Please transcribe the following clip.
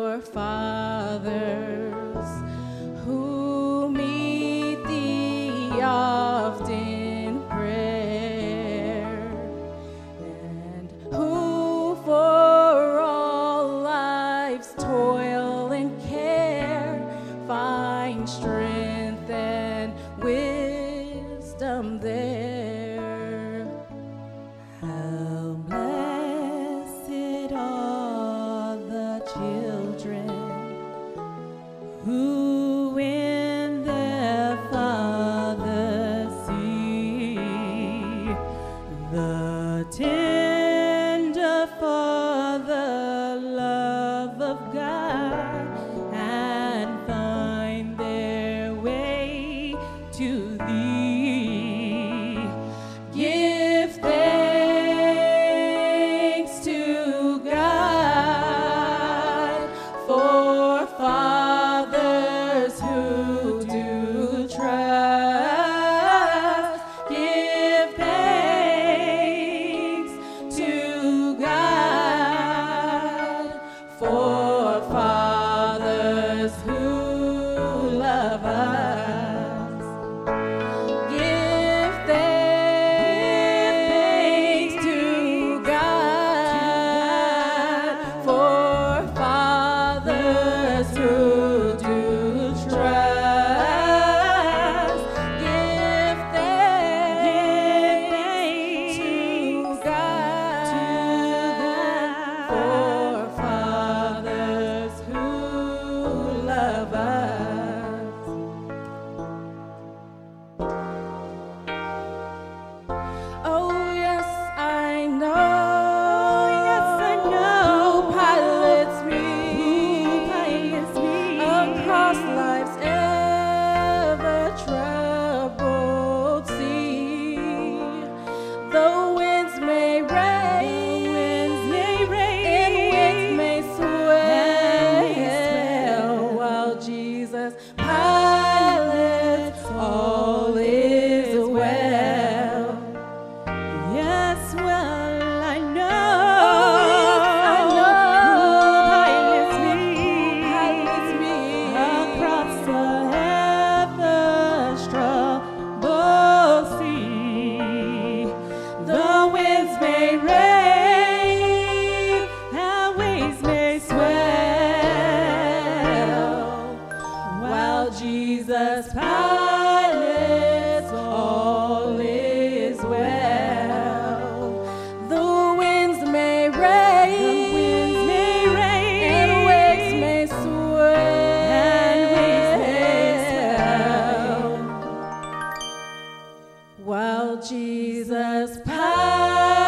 forefathers who meet thee oft in prayer, and who for all life's toil and care find strength and wisdom there. How blessed are the children who in their Father see the tender Father love of God and find their way to thee. Give thanks to God for fathers who do trust. Give thanks to God for fathers who love us. Give thanks to God for fathers who do trust. Give thanks to God for fathers who love us. Oh, yes, I know. Yes, I know. Who pilots me across life's ever troubled sea. The winds may rage, and winds may swell, while Jesus pilots, all is well. Yes, well, I know. Who pilots me across the ever-troubled sea. The winds may rage, and waves may swell, while Jesus pilots, all is well. The winds may rage, and waves may swell, while Jesus pilots,